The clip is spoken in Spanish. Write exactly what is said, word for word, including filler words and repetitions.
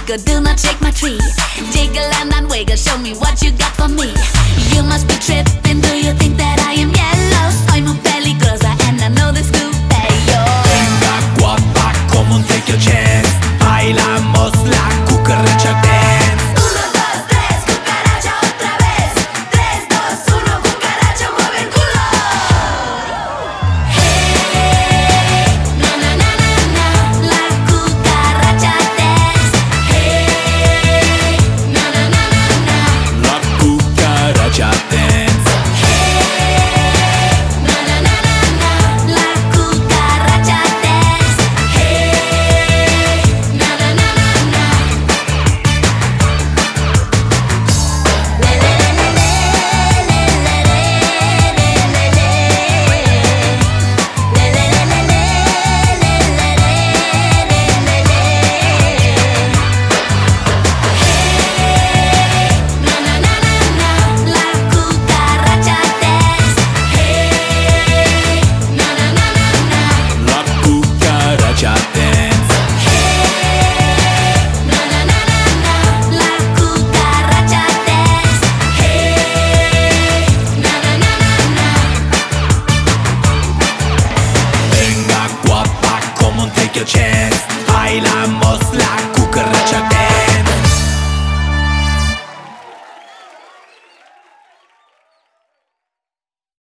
chico, do not shake my tree. Jiggle and then wiggle, show me what you got for me. You must be tripping, do you think that I am yellow? Soy muy peligrosa and I know this could pay yo. Venga guapa como un tequio.